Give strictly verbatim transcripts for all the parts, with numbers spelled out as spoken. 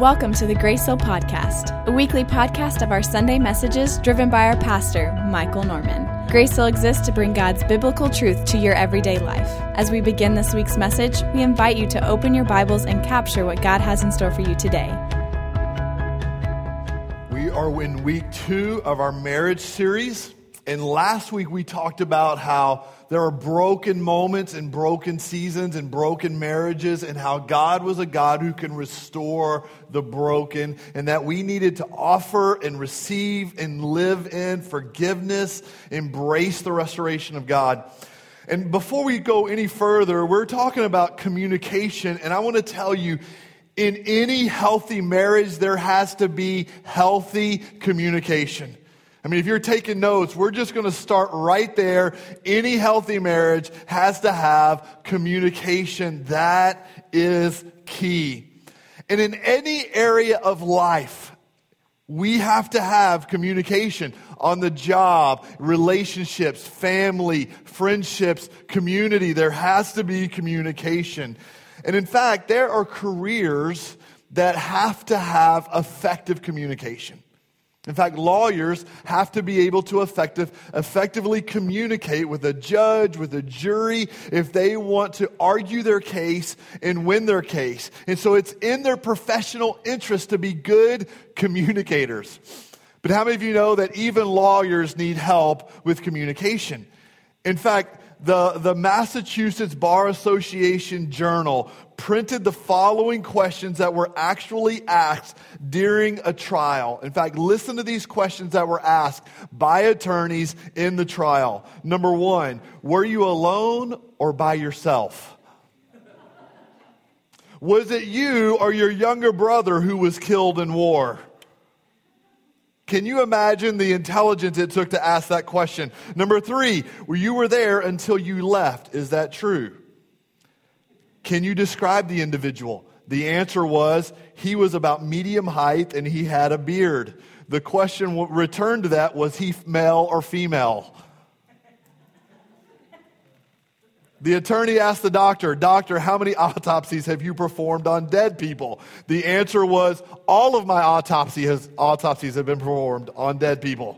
Welcome to the Grace Hill Podcast, a weekly podcast of our Sunday messages driven by our pastor, Michael Norman. Grace Hill exists to bring God's biblical truth to your everyday life. As we begin this week's message, we invite you to open your Bibles and capture what God has in store for you today. We are in week two of our marriage series, and last week we talked about how there are broken moments and broken seasons and broken marriages, and how God was a God who can restore the broken, and that we needed to offer and receive and live in forgiveness, embrace the restoration of God. And before we go any further, we're talking about communication, and I want to tell you, in any healthy marriage, there has to be healthy communication. I mean, if you're taking notes, we're just going to start right there. Any healthy marriage has to have communication. That is key. And in any area of life, we have to have communication. On the job, relationships, family, friendships, community, there has to be communication. And in fact, there are careers that have to have effective communication. In fact, lawyers have to be able to effective, effectively communicate with a judge, with a jury, if they want to argue their case and win their case. And so it's in their professional interest to be good communicators. But how many of you know that even lawyers need help with communication? In fact, the, the Massachusetts Bar Association Journal printed the following questions that were actually asked during a trial. In fact, listen to these questions that were asked by attorneys in the trial. Number one, were you alone or by yourself? Was it you or your younger brother who was killed in war? Can you imagine the intelligence it took to ask that question? Number three, you were there until you left. Is that true? Can you describe the individual? The answer was, he was about medium height and he had a beard. The question returned to that, was he male or female? The attorney asked the doctor, Doctor, how many autopsies have you performed on dead people? The answer was, all of my autopsy has, autopsies have been performed on dead people.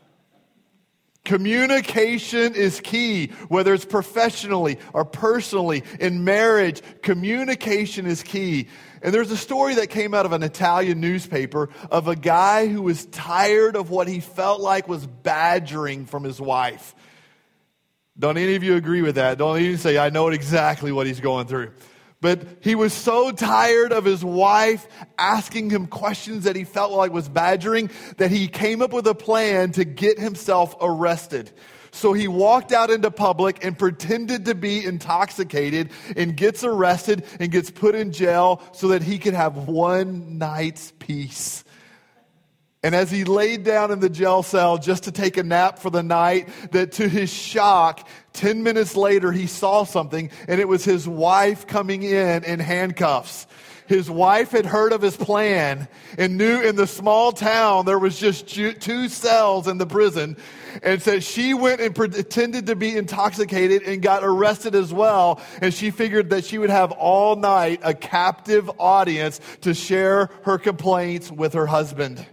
Communication is key, whether it's professionally or personally, in marriage, communication is key. And there's a story that came out of an Italian newspaper of a guy who was tired of what he felt like was badgering from his wife. Don't any of you agree with that? Don't even say, I know exactly what he's going through. But he was so tired of his wife asking him questions that he felt like was badgering that he came up with a plan to get himself arrested. So he walked out into public and pretended to be intoxicated and gets arrested and gets put in jail so that he could have one night's peace. And as he laid down in the jail cell just to take a nap for the night, that to his shock, ten minutes later he saw something, and it was his wife coming in in handcuffs. His wife had heard of his plan and knew in the small town there was just two cells in the prison. And so she went and pretended to be intoxicated and got arrested as well. And she figured that she would have all night a captive audience to share her complaints with her husband.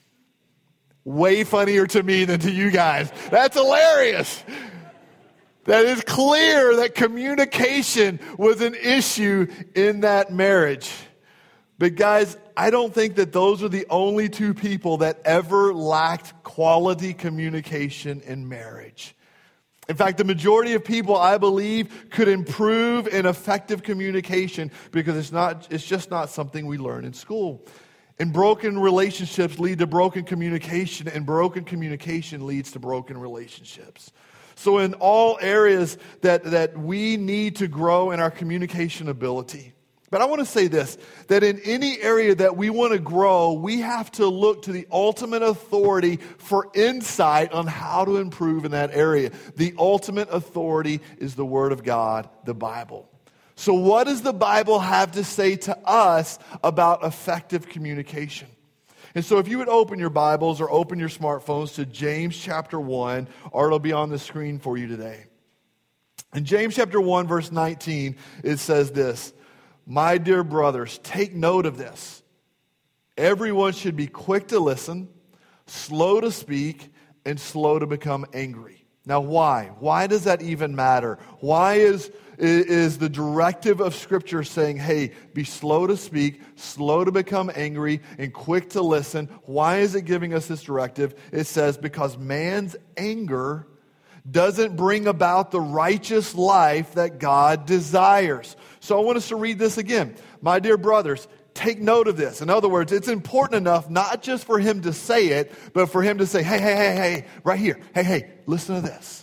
Way funnier to me than to you guys. That's hilarious. That is clear that communication was an issue in that marriage. But guys, I don't think that those are the only two people that ever lacked quality communication in marriage. In fact, the majority of people, I believe, could improve in effective communication because it's not, it's just not something we learn in school. And broken relationships lead to broken communication, and broken communication leads to broken relationships. So in all areas that, that we need to grow in our communication ability. But I want to say this, that in any area that we want to grow, we have to look to the ultimate authority for insight on how to improve in that area. The ultimate authority is the Word of God, the Bible. So what does the Bible have to say to us about effective communication? And so if you would open your Bibles or open your smartphones to James chapter one, or it'll be on the screen for you today. In James chapter one, verse nineteen, it says this, My dear brothers, take note of this. Everyone should be quick to listen, slow to speak, and slow to become angry. Now, why? Why does that even matter? Why is, is the directive of Scripture saying, hey, be slow to speak, slow to become angry, and quick to listen? Why is it giving us this directive? It says, because man's anger doesn't bring about the righteous life that God desires. So I want us to read this again. My dear brothers, take note of this. In other words, it's important enough not just for him to say it, but for him to say, hey, hey, hey, hey, right here. Hey, hey, listen to this.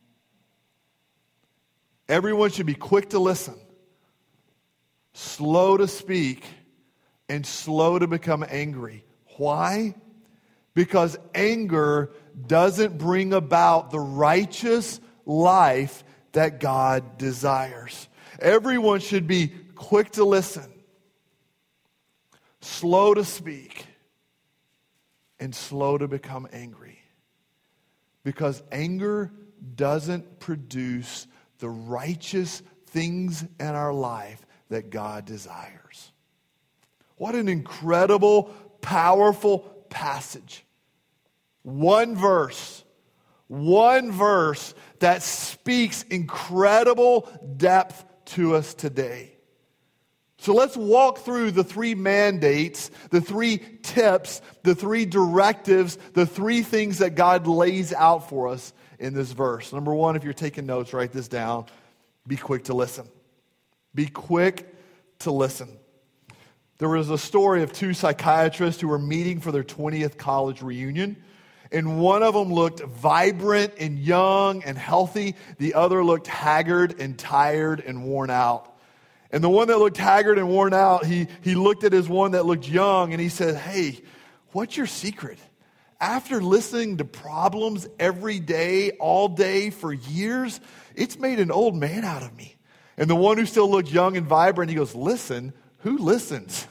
Everyone should be quick to listen, slow to speak, and slow to become angry. Why? Because anger doesn't bring about the righteous life that God desires. Everyone should be quick to listen, slow to speak, and slow to become angry. Because anger doesn't produce the righteous things in our life that God desires. What an incredible, powerful passage. One verse, one verse that speaks incredible depth to us today. So let's walk through the three mandates, the three tips, the three directives, the three things that God lays out for us in this verse. Number one, if you're taking notes, write this down. Be quick to listen. Be quick to listen. There was a story of two psychiatrists who were meeting for their twentieth college reunion. And one of them looked vibrant and young and healthy. The other looked haggard and tired and worn out. And the one that looked haggard and worn out, he, he looked at his one that looked young and he said, hey, what's your secret? After listening to problems every day, all day for years, it's made an old man out of me. And the one who still looked young and vibrant, he goes, listen, who listens?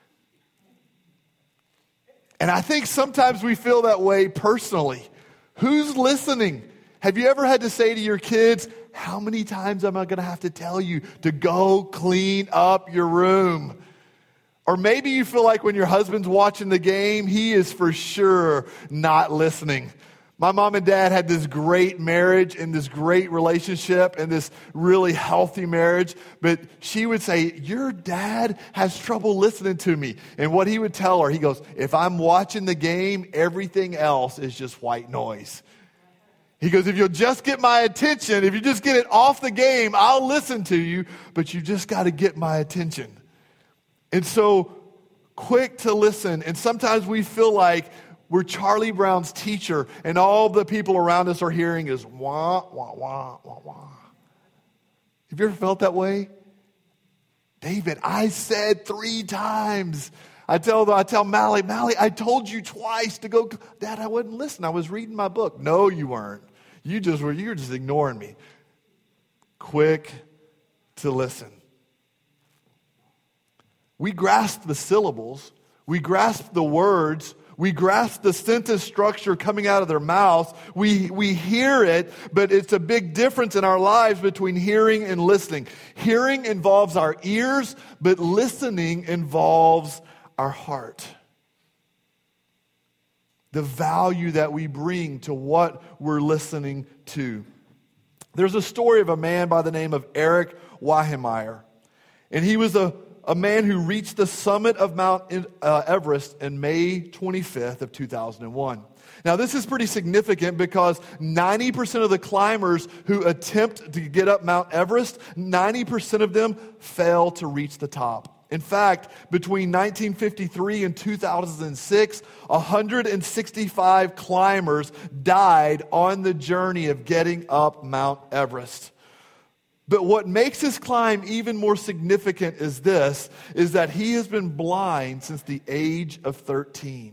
And I think sometimes we feel that way personally. Who's listening? Have you ever had to say to your kids, how many times am I going to have to tell you to go clean up your room? Or maybe you feel like when your husband's watching the game, he is for sure not listening. My mom and dad had this great marriage and this great relationship and this really healthy marriage. But she would say, your dad has trouble listening to me. And what he would tell her, he goes, if I'm watching the game, everything else is just white noise. He goes, if you'll just get my attention, if you just get it off the game, I'll listen to you. But you just got to get my attention. And so quick to listen. And sometimes we feel like we're Charlie Brown's teacher, and all the people around us are hearing is wah, wah, wah, wah, wah. Have you ever felt that way? David, I said three times. I tell I tell Mally, Mally, I told you twice to go. Dad, I wouldn't listen. I was reading my book. No, you weren't. You just were. You were just ignoring me. Quick to listen. We grasp the syllables. We grasp the words. We grasp the sentence structure coming out of their mouths. We, we hear it, but it's a big difference in our lives between hearing and listening. Hearing involves our ears, but listening involves our heart. The value that we bring to what we're listening to. There's a story of a man by the name of Eric Weihenmayer. And he was a A man who reached the summit of Mount uh, Everest in May twenty-fifth of two thousand one. Now, this is pretty significant because ninety percent of the climbers who attempt to get up Mount Everest, ninety percent of them fail to reach the top. In fact, between nineteen fifty-three and two thousand six, one hundred sixty-five climbers died on the journey of getting up Mount Everest. But what makes his climb even more significant is this, is that he has been blind since the age of thirteen.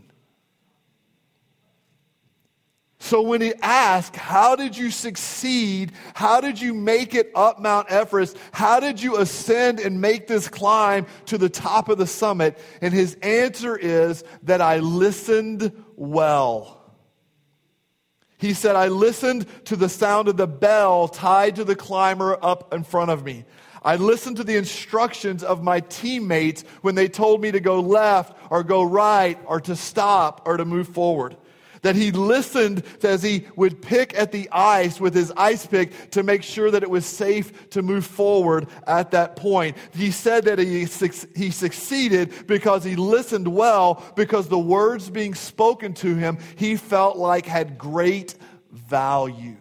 So when he asked, how did you succeed? How did you make it up Mount Everest? How did you ascend and make this climb to the top of the summit? And his answer is that I listened well. He said, I listened to the sound of the bell tied to the climber up in front of me. I listened to the instructions of my teammates when they told me to go left or go right or to stop or to move forward. That he listened as he would pick at the ice with his ice pick to make sure that it was safe to move forward at that point. He said that he, he succeeded because he listened well, because the words being spoken to him he felt like had great value.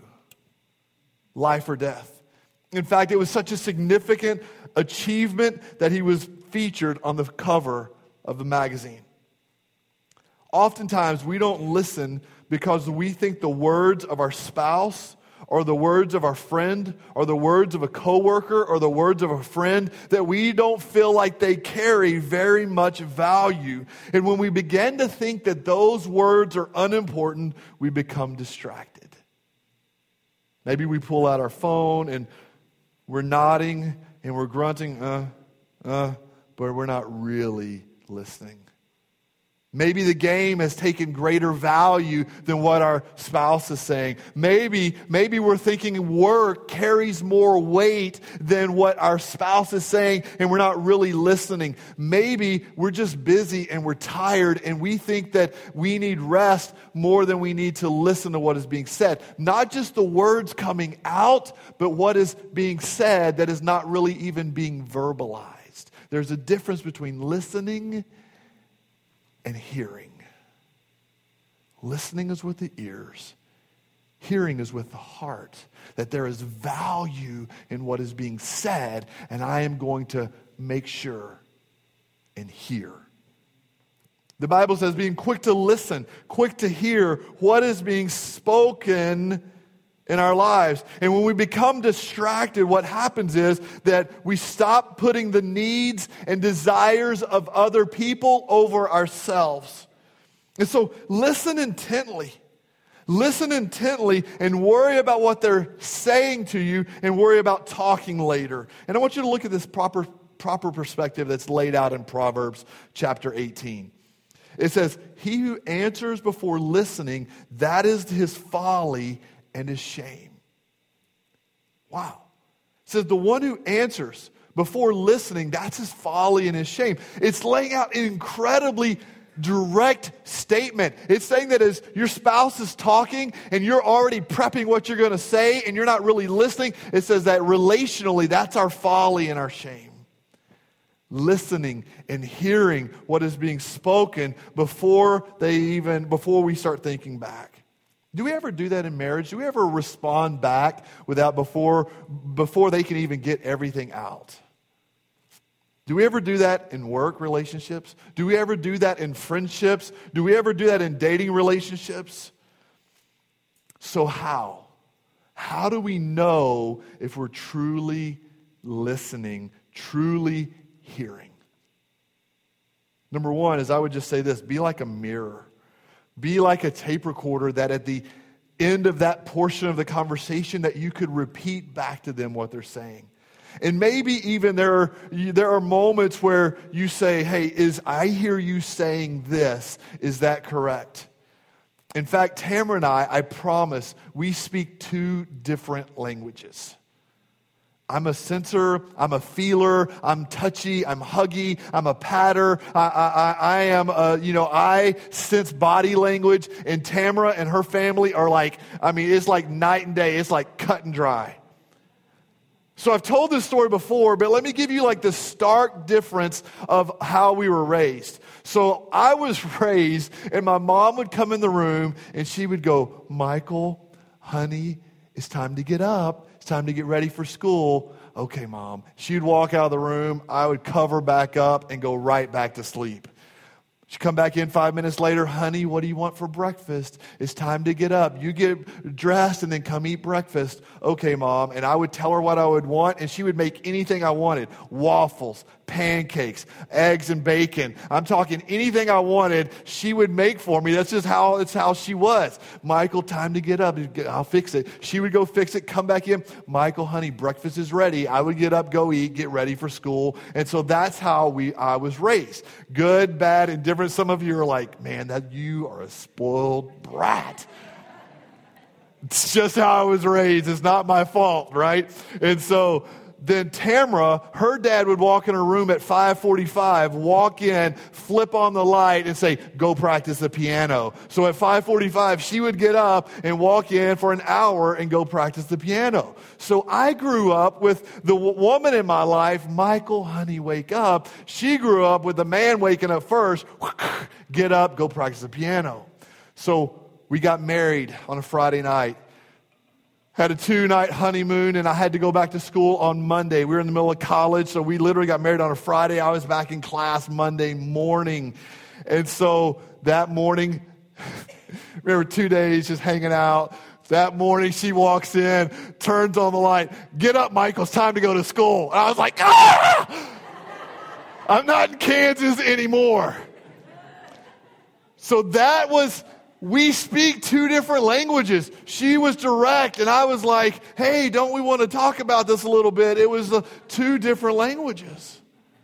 Life or death. In fact, it was such a significant achievement that he was featured on the cover of the magazine. Oftentimes, we don't listen because we think the words of our spouse or the words of our friend or the words of a coworker or the words of a friend, that we don't feel like they carry very much value. And when we begin to think that those words are unimportant, we become distracted. Maybe we pull out our phone and we're nodding and we're grunting, uh, uh, but we're not really listening. Maybe the game has taken greater value than what our spouse is saying. Maybe, maybe we're thinking work carries more weight than what our spouse is saying, and we're not really listening. Maybe we're just busy and we're tired, and we think that we need rest more than we need to listen to what is being said. Not just the words coming out, but what is being said that is not really even being verbalized. There's a difference between listening and hearing. Listening is with the ears. Hearing is with the heart. That there is value in what is being said, and I am going to make sure and hear. The Bible says being quick to listen, quick to hear what is being spoken in our lives. And when we become distracted, what happens is that we stop putting the needs and desires of other people over ourselves. And so listen intently. Listen intently and worry about what they're saying to you and worry about talking later. And I want you to look at this proper, proper perspective that's laid out in Proverbs chapter eighteen. It says, he who answers before listening, that is his folly and his shame. Wow. It says the one who answers before listening, that's his folly and his shame. It's laying out an incredibly direct statement. It's saying that as your spouse is talking and you're already prepping what you're going to say and you're not really listening, it says that relationally, that's our folly and our shame. Listening and hearing what is being spoken before they even, before we start thinking back. Do we ever do that in marriage? Do we ever respond back without before before they can even get everything out? Do we ever do that in work relationships? Do we ever do that in friendships? Do we ever do that in dating relationships? So how? How do we know if we're truly listening, truly hearing? Number one is, I would just say this: be like a mirror. Be like a tape recorder that at the end of that portion of the conversation that you could repeat back to them what they're saying. And maybe even there are, there are moments where you say, hey, is I hear you saying this. Is that correct? In fact, Tamara and I, I promise, we speak two different languages. I'm a sensor, I'm a feeler, I'm touchy, I'm huggy, I'm a patter, I, I, I am, a, you know, I sense body language, and Tamara and her family are like, I mean, it's like night and day, it's like cut and dry. So I've told this story before, but let me give you like the stark difference of how we were raised. So I was raised, and my mom would come in the room, and she would go, Michael, honey, it's time to get up. It's time to get ready for school. Okay, Mom. She'd walk out of the room. I would cover back up and go right back to sleep. She'd come back in five minutes later. Honey, what do you want for breakfast? It's time to get up. You get dressed and then come eat breakfast. Okay, Mom. And I would tell her what I would want, and she would make anything I wanted. Waffles, pancakes, eggs and bacon. I'm talking anything I wanted, she would make for me. That's just how, it's how she was. Michael, time to get up. I'll fix it. She would go fix it, come back in. Michael, honey, breakfast is ready. I would get up, go eat, get ready for school. And so that's how we I was raised. Good, bad, and different. Some of you are like, man, that you are a spoiled brat. It's just how I was raised. It's not my fault, right? And so then Tamara, her dad would walk in her room at five forty-five, walk in, flip on the light, and say, go practice the piano. So at five forty-five, she would get up and walk in for an hour and go practice the piano. So I grew up with the w- woman in my life, Michael, honey, wake up. She grew up with the man waking up first, get up, go practice the piano. So we got married on a Friday night. Had a two-night honeymoon, and I had to go back to school on Monday. We were in the middle of college, so we literally got married on a Friday. I was back in class Monday morning. And so that morning, remember two days just hanging out. That morning, she walks in, turns on the light. Get up, Michael, it's time to go to school. And I was like, ah! I'm not in Kansas anymore. So that was... We speak two different languages. She was direct, and I was like, hey, don't we want to talk about this a little bit? It was the two different languages.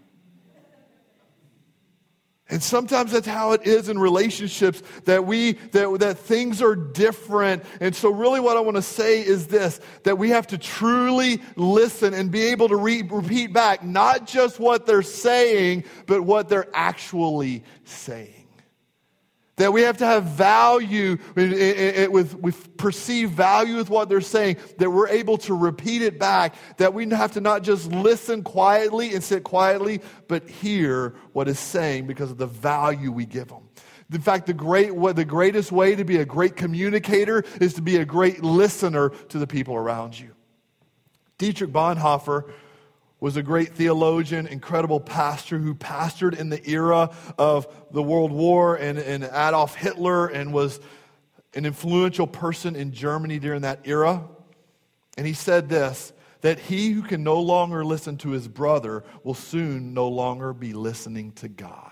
And sometimes that's how it is in relationships, that we that, that things are different. And so really what I want to say is this, that we have to truly listen and be able to re- repeat back, not just what they're saying, but what they're actually saying. That we have to have value, with, with perceived value with what they're saying, that we're able to repeat it back, that we have to not just listen quietly and sit quietly, but hear what is saying because of the value we give them. In fact, the great, what the greatest way to be a great communicator is to be a great listener to the people around you. Dietrich Bonhoeffer was a great theologian, incredible pastor who pastored in the era of the World War and, and Adolf Hitler, and was an influential person in Germany during that era. And he said this, that he who can no longer listen to his brother will soon no longer be listening to God.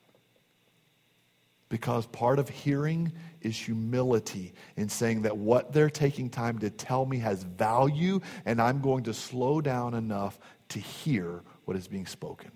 Because part of hearing is humility in saying that what they're taking time to tell me has value, and I'm going to slow down enough to hear what is being spoken.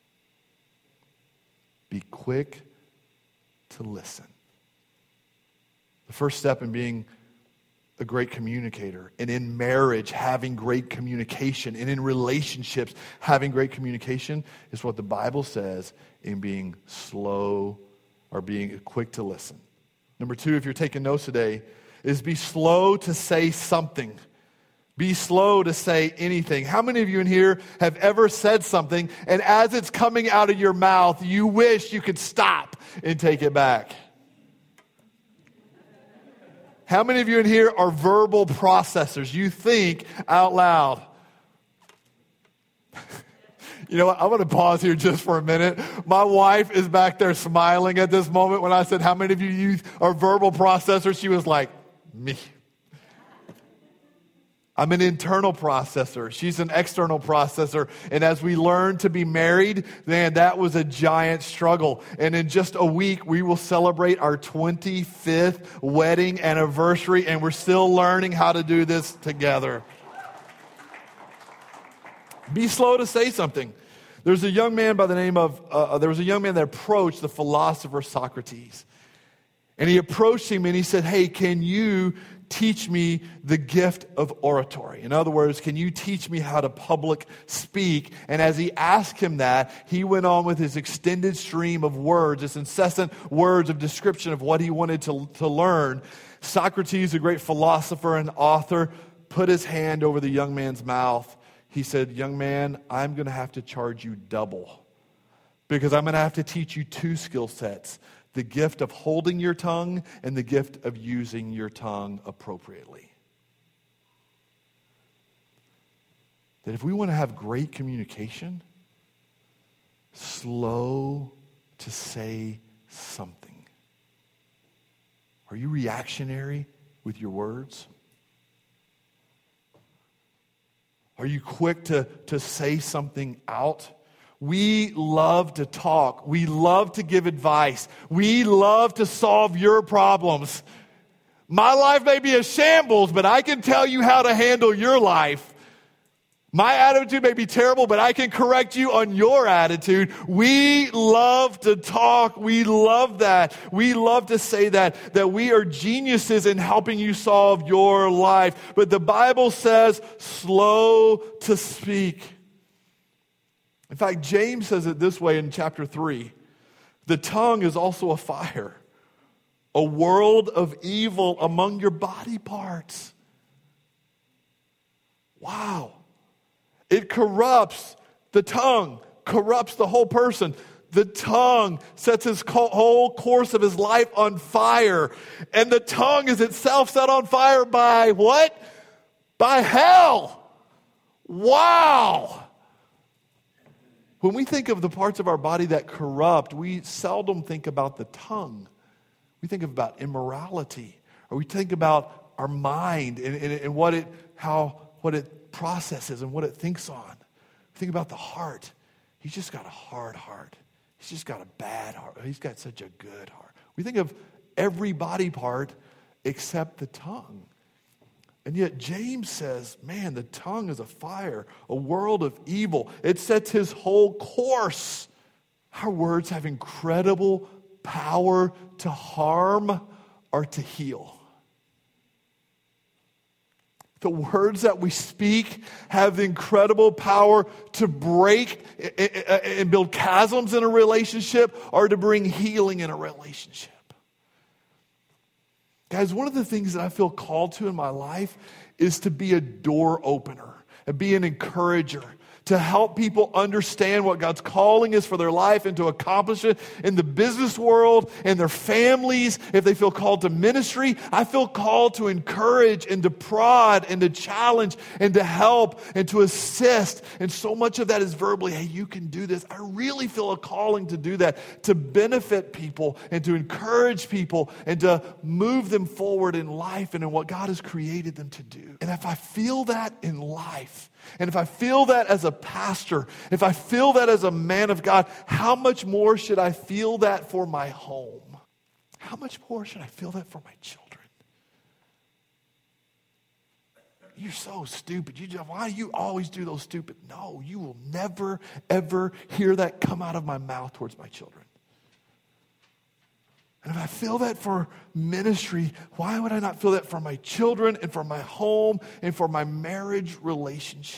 Be quick to listen. The first step in being a great communicator, and in marriage having great communication, and in relationships having great communication, is what the Bible says in being slow or being quick to listen. Number two, if you're taking notes today, is be slow to say something. Be slow to say anything. How many of you in here have ever said something, and as it's coming out of your mouth, you wish you could stop and take it back? How many of you in here are verbal processors? You think out loud. You know what? I'm going to pause here just for a minute. My wife is back there smiling at this moment when I said, how many of you use are verbal processors? She was like, me. I'm an internal processor. She's an external processor. And as we learn to be married, man, that was a giant struggle. And in just a week, we will celebrate our twenty-fifth wedding anniversary, and we're still learning how to do this together. Be slow to say something. There's a young man by the name of, uh, there was a young man that approached the philosopher Socrates. And he approached him and he said, hey, can you teach me the gift of oratory? In other words, can you teach me how to public speak? And as he asked him that, he went on with his extended stream of words, this incessant words of description of what he wanted to, to learn. Socrates, a great philosopher and author, put his hand over the young man's mouth. He said, young man, I'm going to have to charge you double because I'm going to have to teach you two skill sets. The gift of holding your tongue and the gift of using your tongue appropriately. That if we want to have great communication, slow to say something. Are you reactionary with your words? Are you quick to, to say something out? We love to talk. We love to give advice. We love to solve your problems. My life may be a shambles, but I can tell you how to handle your life. My attitude may be terrible, but I can correct you on your attitude. We love to talk. We love that. We love to say that, that we are geniuses in helping you solve your life. But the Bible says, slow to speak. In fact, James says it this way in chapter three. The tongue is also a fire, a world of evil among your body parts. Wow. It corrupts. The tongue corrupts the whole person. The tongue sets his whole course of his life on fire. And the tongue is itself set on fire by what? By hell. Wow. When we think of the parts of our body that corrupt, we seldom think about the tongue. We think about immorality, or we think about our mind and, and, and what it, how, what it processes and what it thinks on. Think about the heart. He's just got a hard heart. He's just got a bad heart. He's got such a good heart. We think of every body part except the tongue. And yet James says, man, the tongue is a fire, a world of evil. It sets his whole course. Our words have incredible power to harm or to heal. The words that we speak have the incredible power to break and build chasms in a relationship or to bring healing in a relationship. Guys, one of the things that I feel called to in my life is to be a door opener, and be an encourager, to help people understand what God's calling is for their life and to accomplish it in the business world, in their families. If they feel called to ministry, I feel called to encourage and to prod and to challenge and to help and to assist. And so much of that is verbally, hey, you can do this. I really feel a calling to do that, to benefit people and to encourage people and to move them forward in life and in what God has created them to do. And if I feel that in life, and if I feel that as a pastor, if I feel that as a man of God, how much more should I feel that for my home? How much more should I feel that for my children? You're so stupid. You just, why do you always do those stupid? No, you will never, ever hear that come out of my mouth towards my children. And if I feel that for ministry, why would I not feel that for my children and for my home and for my marriage relationship?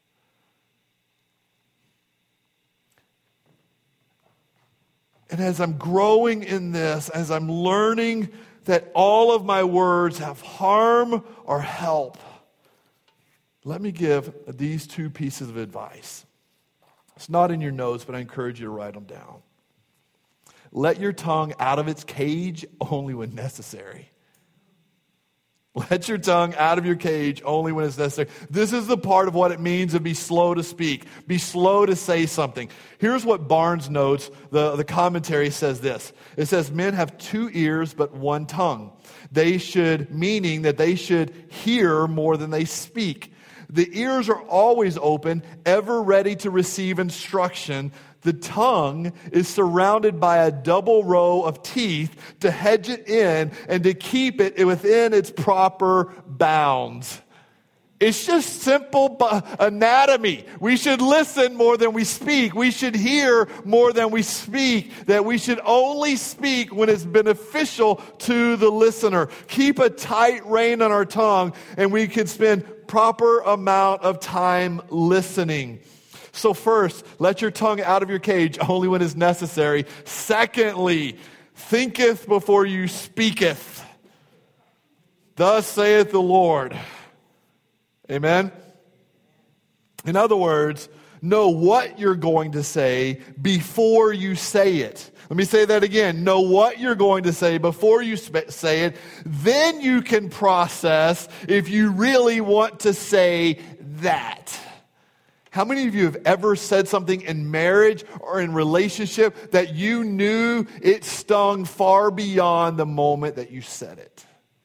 And as I'm growing in this, as I'm learning that all of my words have harm or help, let me give these two pieces of advice. It's not in your notes, but I encourage you to write them down. Let your tongue out of its cage only when necessary. Let your tongue out of your cage only when it's necessary. This is the part of what it means to be slow to speak. Be slow to say something. Here's what Barnes notes. The, the commentary says this. It says, men have two ears but one tongue. They should, meaning that they should hear more than they speak. The ears are always open, ever ready to receive instruction. The tongue is surrounded by a double row of teeth to hedge it in and to keep it within its proper bounds. It's just simple anatomy. We should listen more than we speak. We should hear more than we speak. That we should only speak when it's beneficial to the listener. Keep a tight rein on our tongue, and we can spend proper amount of time listening. So first, let your tongue out of your cage only when it's necessary. Secondly, thinketh before you speaketh. Thus saith the Lord. Amen? In other words, know what you're going to say before you say it. Let me say that again. Know what you're going to say before you sp- say it. Then you can process if you really want to say that. How many of you have ever said something in marriage or in relationship that you knew it stung far beyond the moment that you said it?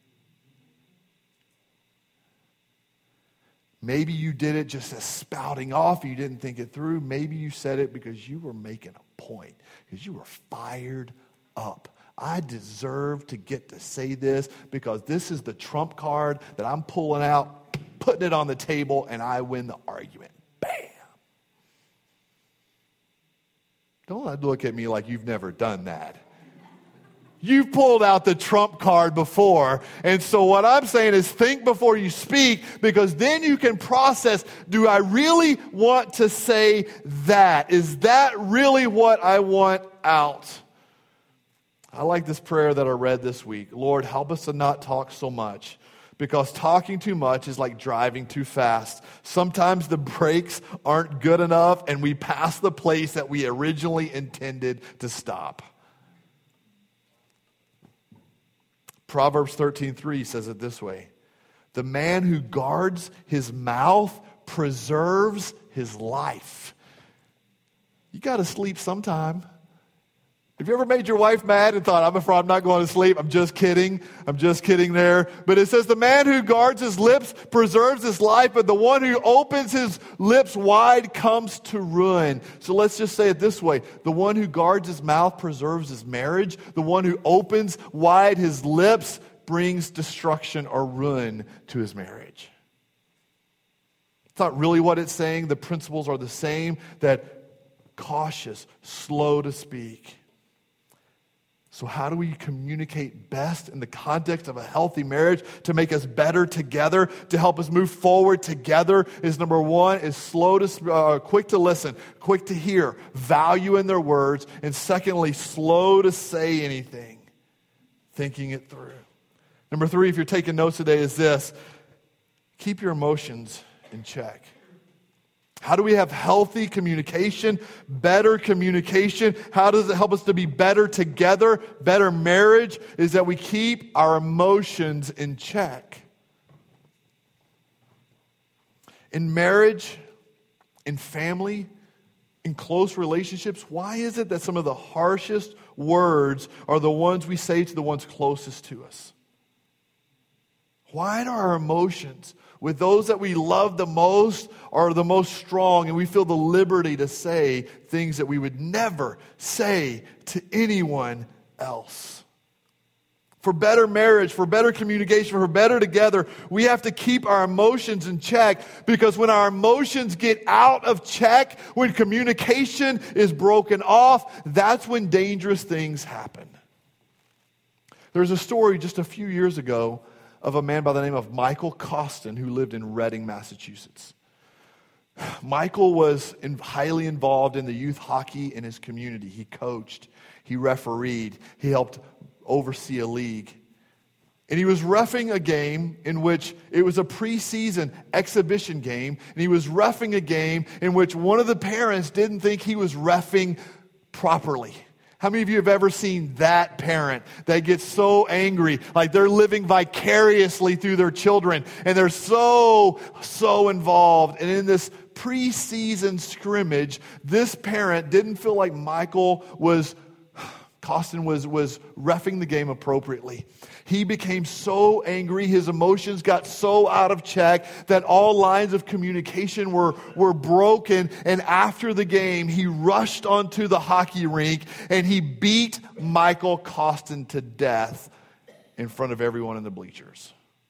Maybe you did it just as spouting off. You didn't think it through. Maybe you said it because you were making a point, because you were fired up. I deserve to get to say this because this is the trump card that I'm pulling out. putting it on the table, and I win the argument. Bam. Don't look at me like you've never done that. You've pulled out the trump card before. And so what I'm saying is think before you speak, because then you can process, do I really want to say that? Is that really what I want out? I like this prayer that I read this week. Lord, help us to not talk so much, because talking too much is like driving too fast. Sometimes the brakes aren't good enough and we pass the place that we originally intended to stop. Proverbs thirteen three says it this way: the man who guards his mouth preserves his life. You got to sleep sometime. Have you ever made your wife mad and thought, I'm afraid I'm not going to sleep? I'm just kidding. I'm just kidding there. But it says the man who guards his lips preserves his life, but the one who opens his lips wide comes to ruin. So let's just say it this way. The one who guards his mouth preserves his marriage. The one who opens wide his lips brings destruction or ruin to his marriage. It's not really what it's saying. The principles are the same, that cautious, slow to speak. So how do we communicate best in the context of a healthy marriage to make us better together, to help us move forward together? Is number one, is slow to, uh, quick to listen, quick to hear, value in their words, and secondly, slow to say anything, thinking it through. Number three, if you're taking notes today, is this: keep your emotions in check. How do we have healthy communication, better communication? How does it help us to be better together, better marriage? Is that we keep our emotions in check. In marriage, in family, in close relationships, why is it that some of the harshest words are the ones we say to the ones closest to us? Why do our emotions with those that we love the most are the most strong, and we feel the liberty to say things that we would never say to anyone else? For better marriage, for better communication, for better together, we have to keep our emotions in check, because when our emotions get out of check, when communication is broken off, that's when dangerous things happen. There's a story just a few years ago of a man by the name of Michael Costin, who lived in Reading, Massachusetts. Michael was in, highly involved in the youth hockey in his community. He coached, he refereed, he helped oversee a league. And he was reffing a game in which it was a preseason exhibition game, and he was reffing a game in which one of the parents didn't think he was reffing properly. How many of you have ever seen that parent that gets so angry, like they're living vicariously through their children, and they're so, so involved? And in this preseason scrimmage, this parent didn't feel like Michael was, Costin was, was reffing the game appropriately. He became so angry, his emotions got so out of check that all lines of communication were, were broken. And after the game, he rushed onto the hockey rink and he beat Michael Costin to death in front of everyone in the bleachers.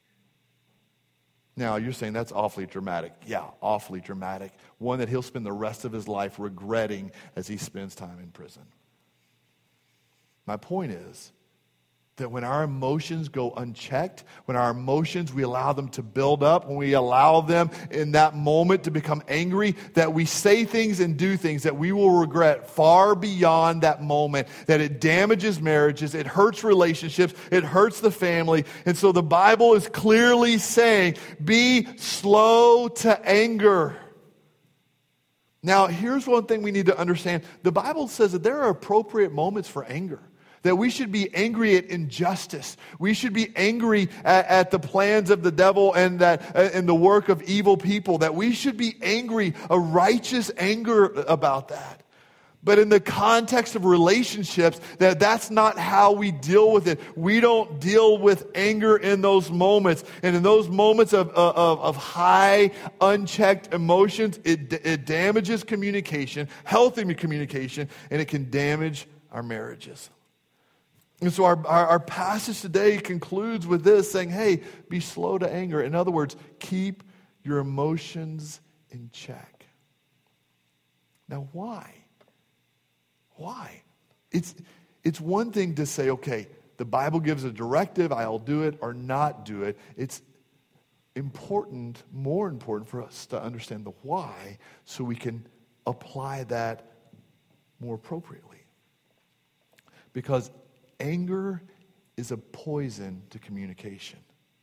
Now, you're saying that's awfully dramatic. Yeah, awfully dramatic. One that he'll spend the rest of his life regretting as he spends time in prison. My point is that when our emotions go unchecked, when our emotions, we allow them to build up, when we allow them in that moment to become angry, that we say things and do things that we will regret far beyond that moment, that it damages marriages, it hurts relationships, it hurts the family. And so the Bible is clearly saying, be slow to anger. Now, here's one thing we need to understand. The Bible says that there are appropriate moments for anger. That we should be angry at injustice. We should be angry at, at the plans of the devil and that uh, and the work of evil people. That we should be angry, a righteous anger about that. But in the context of relationships, that that's not how we deal with it. We don't deal with anger in those moments. And in those moments of, of, of high, unchecked emotions, it, it damages communication, healthy communication, and it can damage our marriages. And so our, our, our passage today concludes with this, saying, hey, be slow to anger. In other words, keep your emotions in check. Now, why? Why? It's, it's one thing to say, okay, the Bible gives a directive, I'll do it or not do it. It's important, more important for us to understand the why so we can apply that more appropriately. Because anger is a poison to communication.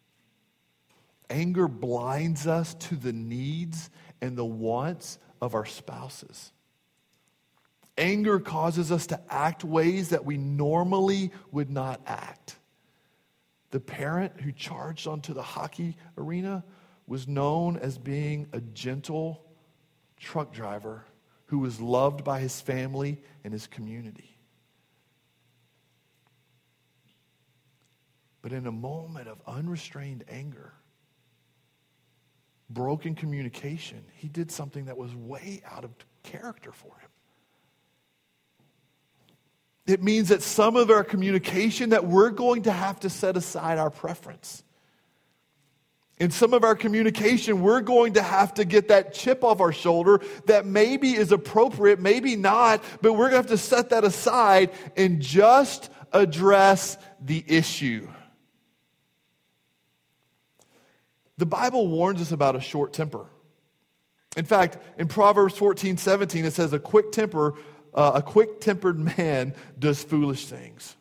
Anger blinds us to the needs and the wants of our spouses. Anger causes us to act ways that we normally would not act. The parent who charged onto the hockey arena was known as being a gentle truck driver who was loved by his family and his community. But in a moment of unrestrained anger, broken communication, he did something that was way out of character for him. It means that some of our communication that we're going to have to set aside our preference. In some of our communication, we're going to have to get that chip off our shoulder that maybe is appropriate, maybe not, but we're going to have to set that aside and just address the issue. The Bible warns us about a short temper. In fact, in Proverbs fourteen seventeen, it says, a quick temper, uh, a quick-tempered man does foolish things.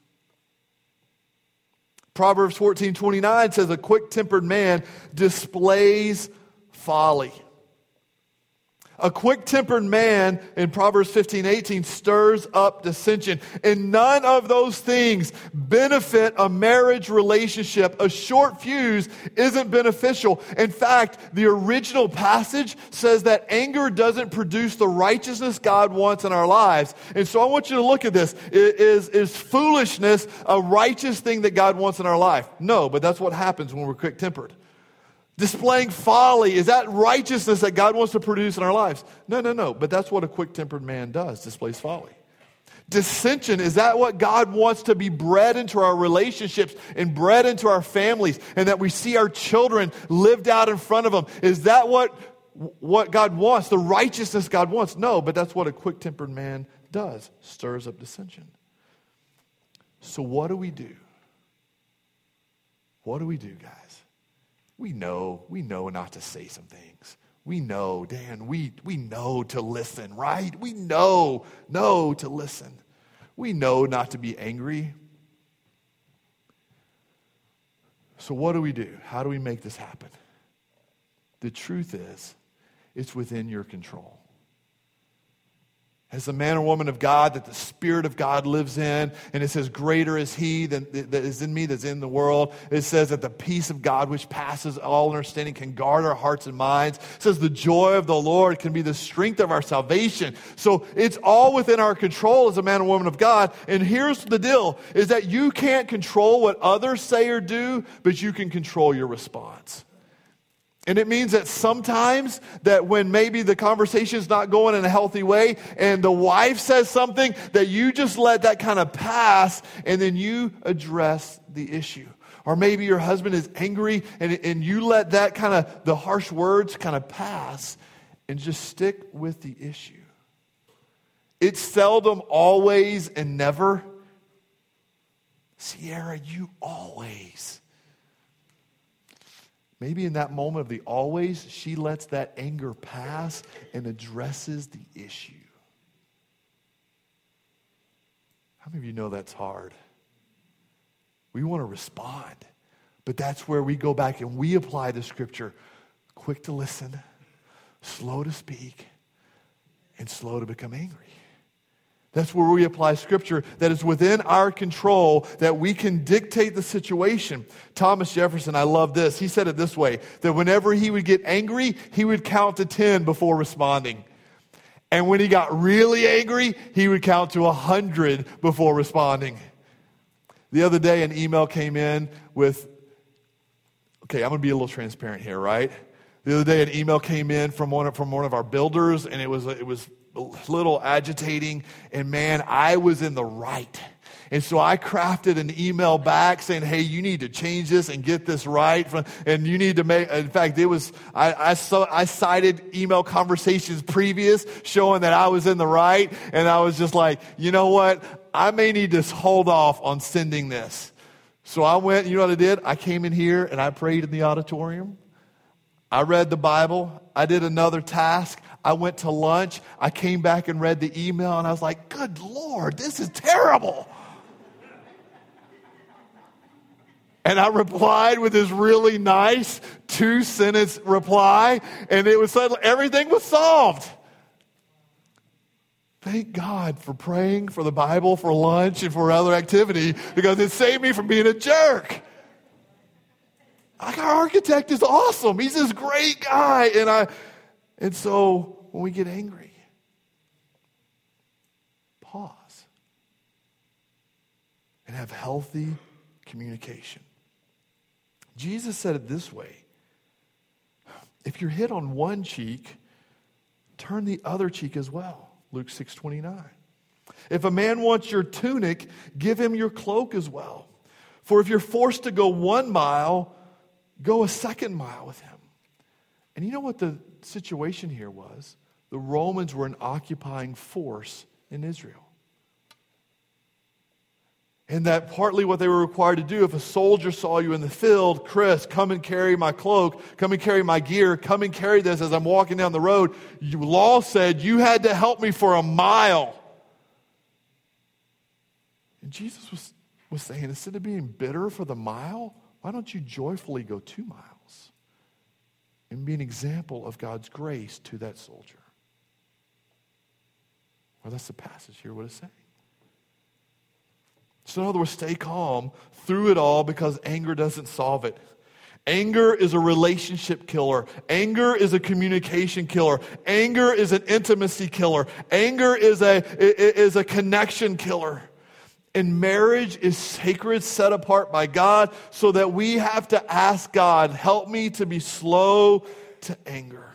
Proverbs fourteen twenty-nine says, a quick-tempered man displays folly. A quick-tempered man, in Proverbs fifteen eighteen, stirs up dissension. And none of those things benefit a marriage relationship. A short fuse isn't beneficial. In fact, the original passage says that anger doesn't produce the righteousness God wants in our lives. And so I want you to look at this. Is, is foolishness a righteous thing that God wants in our life? No, but that's what happens when we're quick-tempered. Displaying folly, is that righteousness that God wants to produce in our lives? No, no, no. But that's what a quick-tempered man does, displays folly. Dissension, is that what God wants to be bred into our relationships and bred into our families, and that we see our children lived out in front of them? Is that what, what God wants, the righteousness God wants? No, but that's what a quick-tempered man does, stirs up dissension. So what do we do? What do we do, guys? We know, we know not to say some things. We know, Dan, we, we know to listen, right? We know, know to listen. We know not to be angry. So what do we do? How do we make this happen? The truth is, it's within your control. As a man or woman of God that the Spirit of God lives in, and it says, greater is He than, that is in me that's in the world. It says that the peace of God, which passes all understanding, can guard our hearts and minds. It says the joy of the Lord can be the strength of our salvation. So it's all within our control as a man or woman of God. And here's the deal, is that you can't control what others say or do, but you can control your response. And it means that sometimes that when maybe the conversation's not going in a healthy way and the wife says something, that you just let that kind of pass and then you address the issue. Or maybe your husband is angry and, and you let that kind of, the harsh words kind of pass and just stick with the issue. It's seldom always and never. Sierra, you always. Maybe in that moment of the always, she lets that anger pass and addresses the issue. How many of you know that's hard? We want to respond, but that's where we go back and we apply the scripture. Quick to listen, slow to speak, and slow to become angry. That's where we apply scripture that is within our control, that we can dictate the situation. Thomas Jefferson, I love this. He said it this way, that whenever he would get angry, he would count to ten before responding. And when he got really angry, he would count to one hundred before responding. The other day, an email came in with, okay, I'm going to be a little transparent here, right? The other day, an email came in from one of, from one of our builders, and it was it was a little agitating, and man, I was in the right. And so I crafted an email back saying, hey, you need to change this and get this right. And you need to make, in fact, it was, I, I, saw, I cited email conversations previous showing that I was in the right. And I was just like, you know what? I may need to hold off on sending this. So I went, you know what I did? I came in here and I prayed in the auditorium. I read the Bible. I did another task. I went to lunch. I came back and read the email and I was like, good Lord, this is terrible. And I replied with this really nice two-sentence reply, and it was suddenly, everything was solved. Thank God for praying for the Bible, for lunch, and for other activity, because it saved me from being a jerk. Like, our architect is awesome. He's this great guy. And I, and so when we get angry, pause and have healthy communication. Jesus said it this way: if you're hit on one cheek, turn the other cheek as well. Luke six twenty-nine. If a man wants your tunic, give him your cloak as well. For if you're forced to go one mile, go a second mile with him. And you know what the situation here was? The Romans were an occupying force in Israel. And that partly what they were required to do, if a soldier saw you in the field, Chris, come and carry my cloak, come and carry my gear, come and carry this as I'm walking down the road. You, law said you had to help me for a mile. And Jesus was, was saying, instead of being bitter for the mile, why don't you joyfully go two miles and be an example of God's grace to that soldier? Well, that's the passage here, what it's saying. So in other words, stay calm through it all, because anger doesn't solve it. Anger is a relationship killer. Anger is a communication killer. Anger is an intimacy killer. Anger is a, is a connection killer. And marriage is sacred, set apart by God, so that we have to ask God, help me to be slow to anger.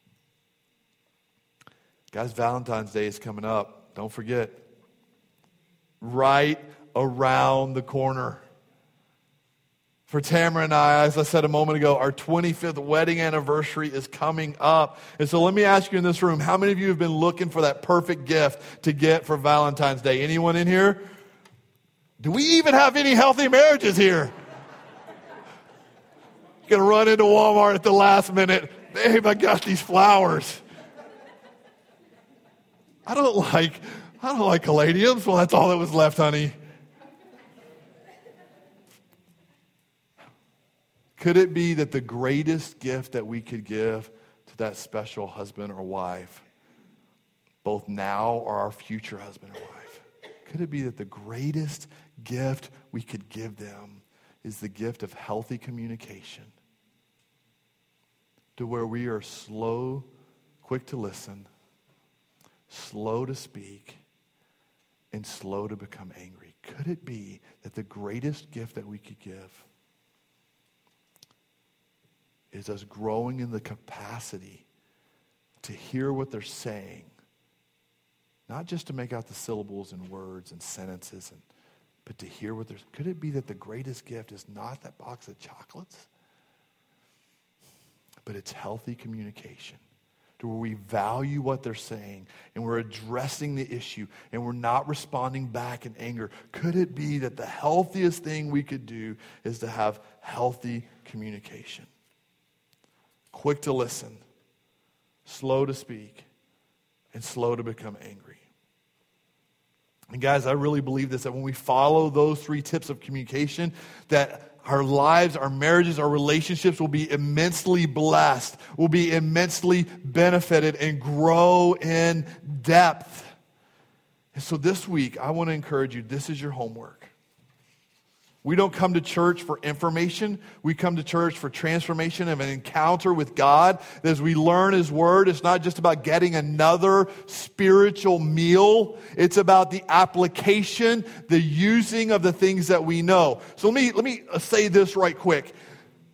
Guys, Valentine's Day is coming up. Don't forget. Right around the corner. For Tamara and I, as I said a moment ago, our twenty-fifth wedding anniversary is coming up. And so let me ask you in this room, how many of you have been looking for that perfect gift to get for Valentine's Day? Anyone in here? Do we even have any healthy marriages here? You're going to run into Walmart at the last minute. Babe, I got these flowers. I don't like, I don't like caladiums. Well, that's all that was left, honey. Could it be that the greatest gift that we could give to that special husband or wife, both now or our future husband or wife, could it be that the greatest gift we could give them is the gift of healthy communication, to where we are slow, quick to listen, slow to speak, and slow to become angry? Could it be that the greatest gift that we could give is us growing in the capacity to hear what they're saying, not just to make out the syllables and words and sentences, and but to hear what they're... Could it be that the greatest gift is not that box of chocolates, but it's healthy communication, to where we value what they're saying and we're addressing the issue and we're not responding back in anger? Could it be that the healthiest thing we could do is to have healthy communication? Quick to listen, slow to speak, and slow to become angry. And guys, I really believe this, that when we follow those three tips of communication, that our lives, our marriages, our relationships will be immensely blessed, will be immensely benefited, and grow in depth. And so this week, I want to encourage you, this is your homework. We don't come to church for information. We come to church for transformation of an encounter with God. As we learn His Word, it's not just about getting another spiritual meal. It's about the application, the using of the things that we know. So let me, let me say this right quick.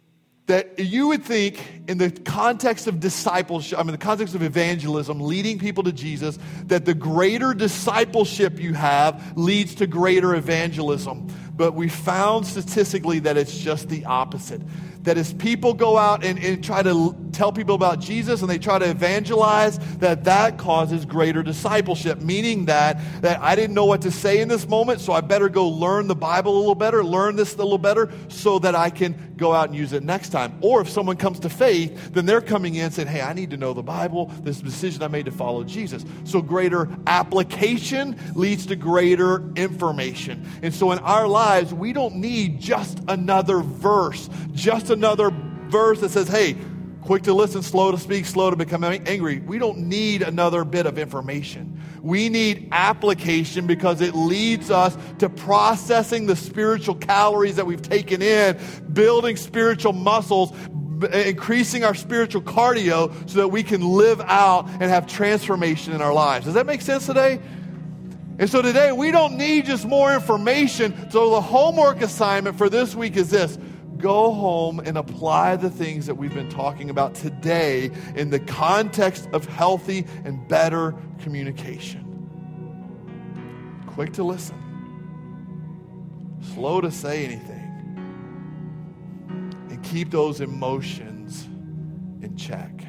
that you would think in the context of discipleship, I mean the context of evangelism, leading people to Jesus, that the greater discipleship you have leads to greater evangelism. But we found statistically that it's just the opposite. That as people go out and, and try to l- tell people about Jesus and they try to evangelize, that that causes greater discipleship, meaning that, that I didn't know what to say in this moment, so I better go learn the Bible a little better, learn this a little better, so that I can go out and use it next time. Or if someone comes to faith, then they're coming in saying, hey, I need to know the Bible, this decision I made to follow Jesus. So greater application leads to greater information. And so in our lives, we don't need just another verse, just another verse that says, hey, quick to listen, slow to speak, slow to become angry. We don't need another bit of information. We need application because it leads us to processing the spiritual calories that we've taken in, building spiritual muscles, increasing our spiritual cardio so that we can live out and have transformation in our lives. Does that make sense today? And so today, we don't need just more information. So the homework assignment for this week is this. Go home and apply the things that we've been talking about today in the context of healthy and better communication. Quick to listen. Slow to say anything. And keep those emotions in check.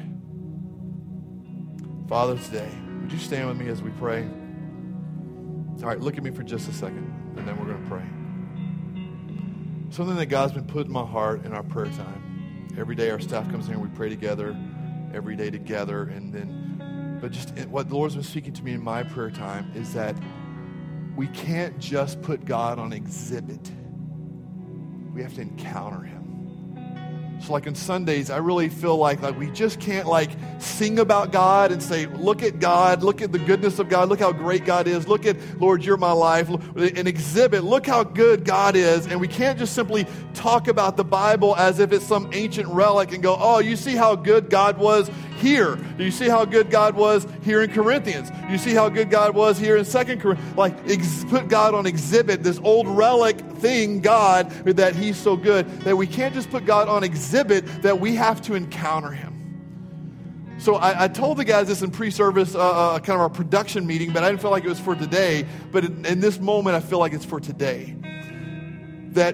Father, today, would you stand with me as we pray? All right, look at me for just a second, and then we're going to pray. Something that God's been put in my heart in our prayer time. Every day our staff comes in and we pray together, every day together. And then, but just what the Lord's been speaking to me in my prayer time is that we can't just put God on exhibit. We have to encounter him. So like on Sundays, I really feel like, like we just can't like sing about God and say, look at God, look at the goodness of God, look how great God is, look at, Lord, you're my life, and exhibit, look how good God is. And we can't just simply talk about the Bible as if it's some ancient relic and go, oh, you see how good God was here. Do you see how good God was here in Corinthians? You see how good God was here in Second Corinthians? Like ex- put God on exhibit, this old relic thing, God, that he's so good, that we can't just put God on exhibit, that we have to encounter him. So I, I told the guys this in pre-service, uh, uh, kind of our production meeting, but I didn't feel like it was for today. But in, in this moment, I feel like it's for today. That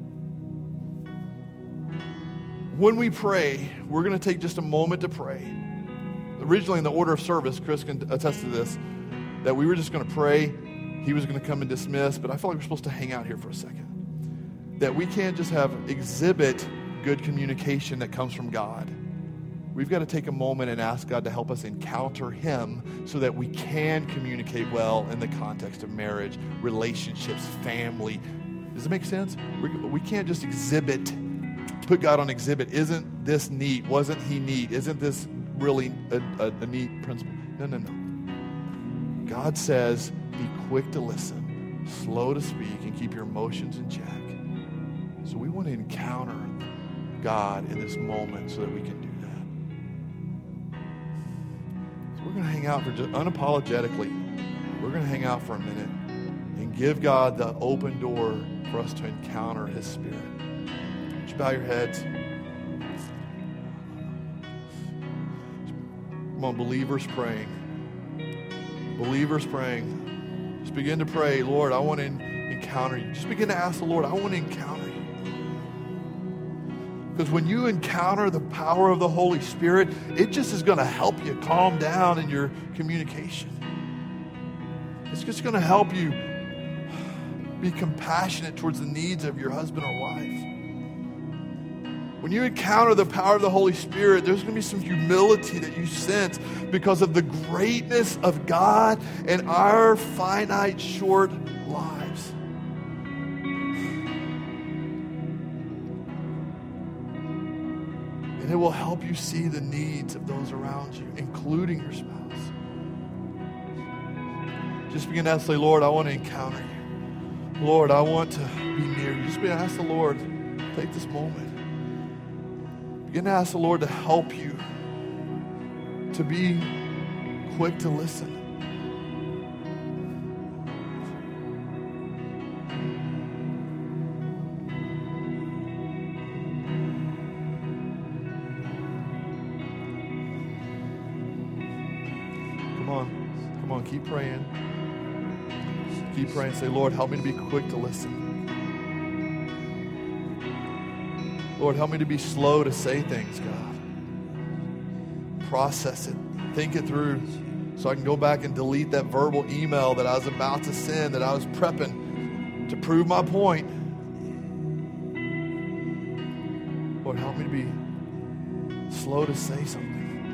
when we pray, we're going to take just a moment to pray. Originally in the order of service, Chris can attest to this, that we were just going to pray. He was going to come and dismiss, but I felt like we're supposed to hang out here for a second. That we can't just have exhibit good communication that comes from God. We've got to take a moment and ask God to help us encounter him so that we can communicate well in the context of marriage, relationships, family. Does it make sense? We, we can't just exhibit, put God on exhibit. Isn't this neat? Wasn't he neat? Isn't this really a, a, a neat principle? No, no, no. God says, be quick to listen, slow to speak, and keep your emotions in check. So we want to encounter God in this moment so that we can do that. So we're going to hang out for just unapologetically. We're going to hang out for a minute and give God the open door for us to encounter his Spirit. Would you bow your heads? Come on, believers praying. Believers praying. Just begin to pray, Lord, I want to encounter you. Just begin to ask the Lord, I want to encounter you. Because when you encounter the power of the Holy Spirit, it just is going to help you calm down in your communication. It's just going to help you be compassionate towards the needs of your husband or wife. When you encounter the power of the Holy Spirit, there's going to be some humility that you sense because of the greatness of God and our finite, short lives. And it will help you see the needs of those around you, including your spouse. Just begin to ask, say, Lord, I want to encounter you. Lord, I want to be near you. Just begin to ask the Lord, take this moment. Begin to ask the Lord to help you to be quick to listen. on. Come on, keep praying. Keep praying. Say, Lord, help me to be quick to listen. Lord, help me to be slow to say things, God. Process it. Think it through so I can go back and delete that verbal email that I was about to send, that I was prepping to prove my point. Lord, help me to be slow to say something.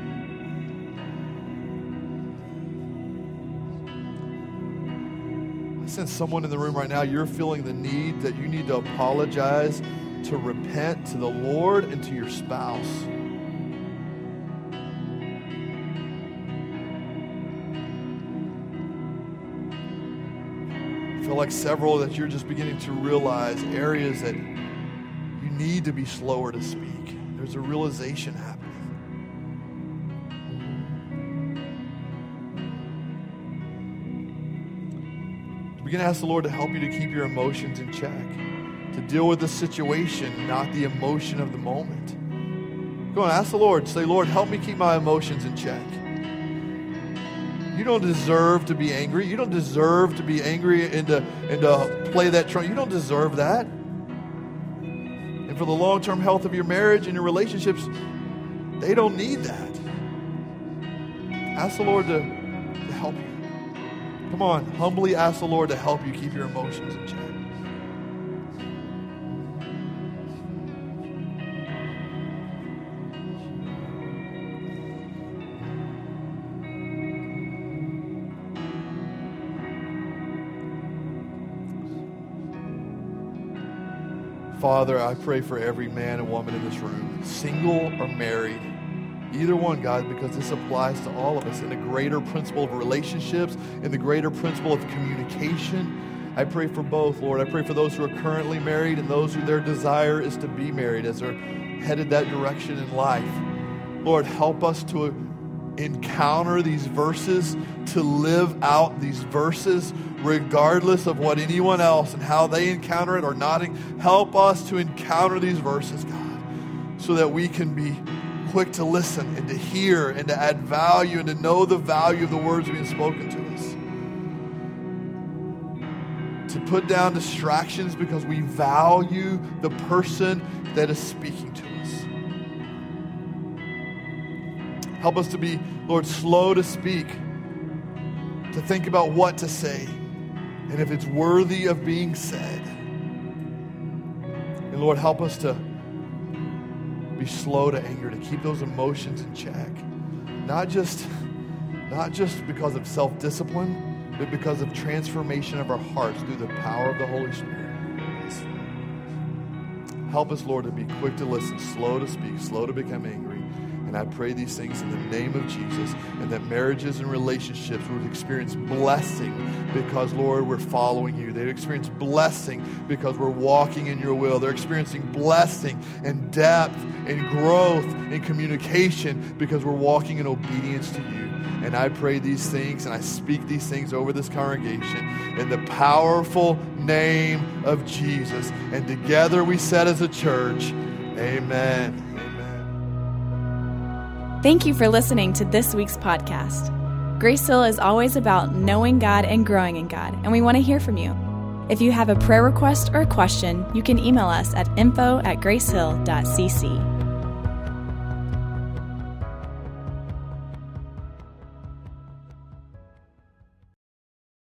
I sense someone in the room right now, you're feeling the need that you need to apologize, to repent to the Lord and to your spouse. I feel like several that you're just beginning to realize areas that you need to be slower to speak. There's a realization happening. Begin to ask the Lord to help you to keep your emotions in check, to deal with the situation, not the emotion of the moment. Go and ask the Lord. Say, Lord, help me keep my emotions in check. You don't deserve to be angry. You don't deserve to be angry and to, and to play that trump. You don't deserve that. And for the long-term health of your marriage and your relationships, they don't need that. Ask the Lord to, to help you. Come on, humbly ask the Lord to help you keep your emotions in check. Father, I pray for every man and woman in this room, single or married, either one, God, because this applies to all of us in the greater principle of relationships, in the greater principle of communication. I pray for both, Lord. I pray for those who are currently married and those who their desire is to be married as they're headed that direction in life. Lord, help us to encounter these verses, to live out these verses regardless of what anyone else and how they encounter it or not. Help us to encounter these verses, God, so that we can be quick to listen and to hear and to add value and to know the value of the words being spoken to us. To put down distractions because we value the person that is speaking to us. Help us to be, Lord, slow to speak, to think about what to say, and if it's worthy of being said. And Lord, help us to be slow to anger, to keep those emotions in check. Not just, not just because of self-discipline, but because of transformation of our hearts through the power of the Holy Spirit. Help us, Lord, to be quick to listen, slow to speak, slow to become angry. And I pray these things in the name of Jesus, and that marriages and relationships would experience blessing because, Lord, we're following you. They experience blessing because we're walking in your will. They're experiencing blessing and depth and growth and communication because we're walking in obedience to you. And I pray these things and I speak these things over this congregation in the powerful name of Jesus. And together we said as a church, amen. Thank you for listening to this week's podcast. Grace Hill is always about knowing God and growing in God, and we want to hear from you. If you have a prayer request or a question, you can email us at info at gracehill dot c c.